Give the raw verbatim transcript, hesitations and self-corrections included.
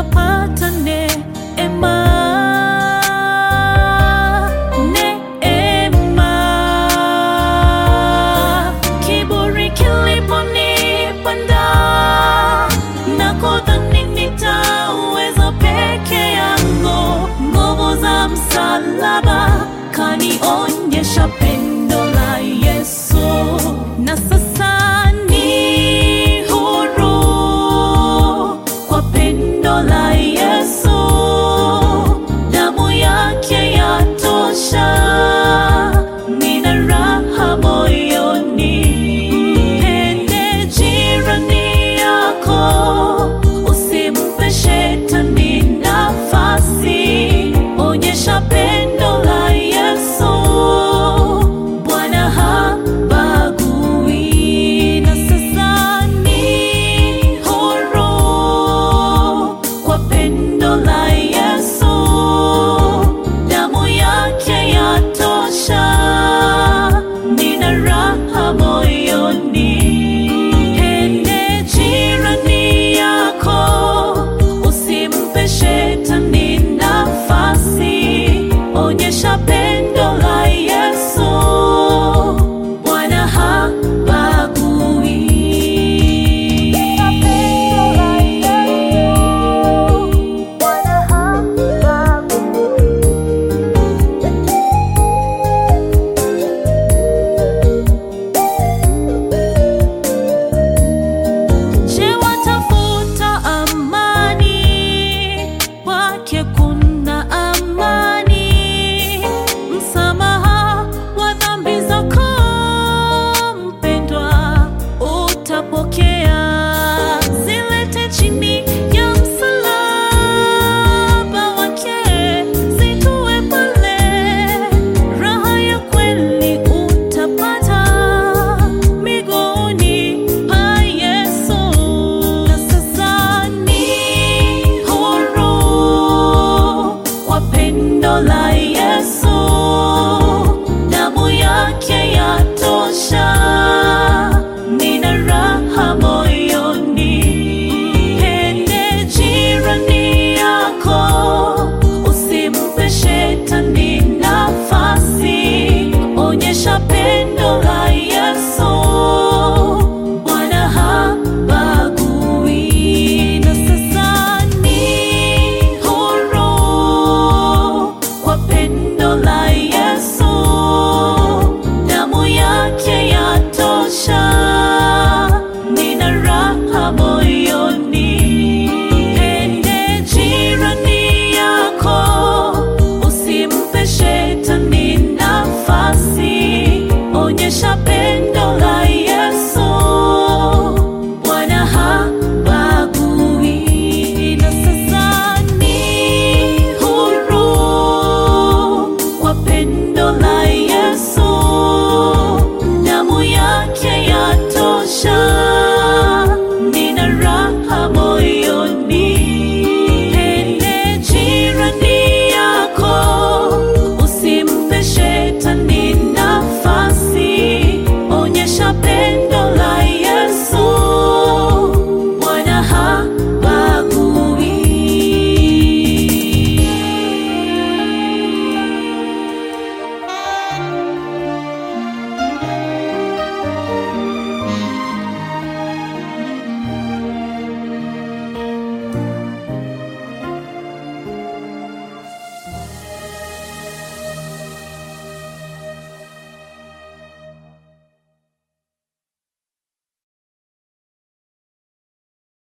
ninapata neema, neema. Kiburi kiliponipanda na kudhani nitaweza peke yangu, nguvu za msalaba kanionyesha pendo la Yesu, na sasa ni huru kwa pendo la Yesu. Damu yake yatosha, nina raha moyoni. Mpende jirani yako, usimpe shetani nafasi. Onyesha pendo la Yesu, Bwana habagui. Na sasa ni huru kwa pendo la Yesu, damu yake yatosha, nina raha moyoni. Mpende jirani yako, usimpe shetani nafasi. Onyesha pendo la Yesu, Bwana habagui. Je, watafuta amani? Kwake kuna amani, msamaha wa dhambi zako mpendwa utapokea. Zilete chini ya msalaba wake, zitue pale, raha ya kweli utapata miguuni pa Yesu. Na sasa ni huru kwa pendo la Yesu, damu yake yatosha, nina raha moyoni. Mpende jirani yako, usimpe shetani nafasi. Onyesha pendo la Yesu, Bwana habagui. Na sasa ni huru kwa pendo la Yesu, damu yake yatosha, nina raha moyoni.